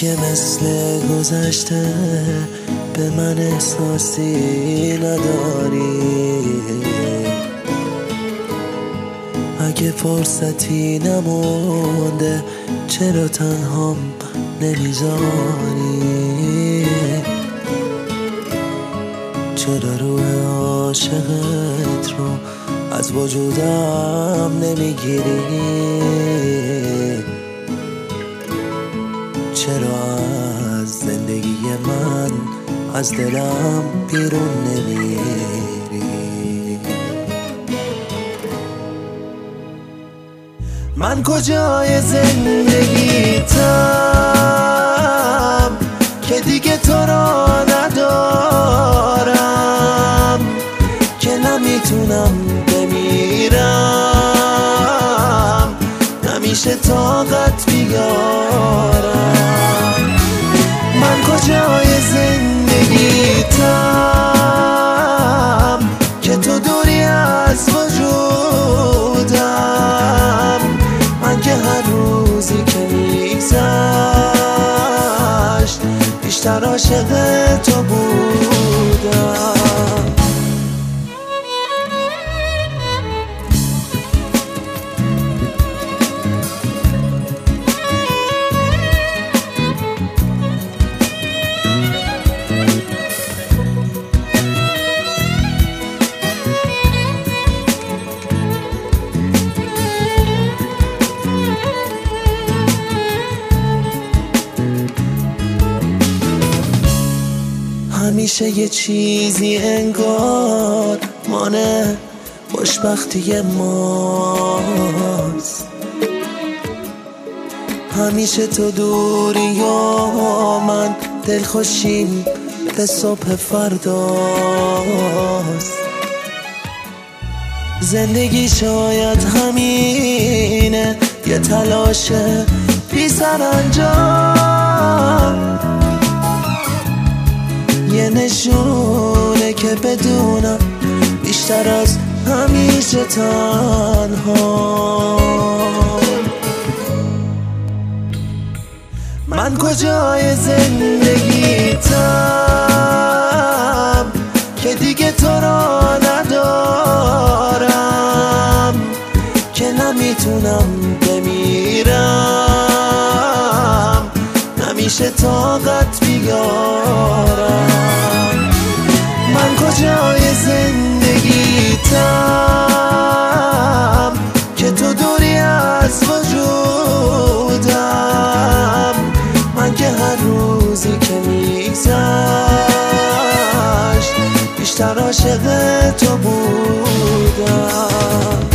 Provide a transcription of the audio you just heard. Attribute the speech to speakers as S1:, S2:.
S1: اگه مثل گذشته به من احساسی نداری، اگه فرصتی نمونده چرا تنهام نمیذاری، چرا روح عاشقت رو از وجودم نمیگیری، چرا از زندگی من از دلم بیرون نمیری. من کجای زندگیتم که دیگه تو را ندارم، که نمیتونم بمیرم، نمیشه طاقت بیارم. من کجای زندگیتم که تو دوری از وجودم، من که هر روزی که میگذشت بیشتر عاشق تو بودم. همیشه یه چیزی انگار مانه خوشبختی ماست، همیشه تو دوری یا من دلخوشیم به صبح فرداست. زندگی شاید همینه، یه تلاش بی سرانجام، یه نشونه که بدونم بیشتر از همیشه تنها. من کجای زندگیتم که دیگه تو را ندارم، که نمیتونم بمیرم، نمیشه طاقت بیارم. من کجای زندگیتم که تو دوری از وجودم، من که هر روزی که میگذشت بیشتر عاشق تو بودم.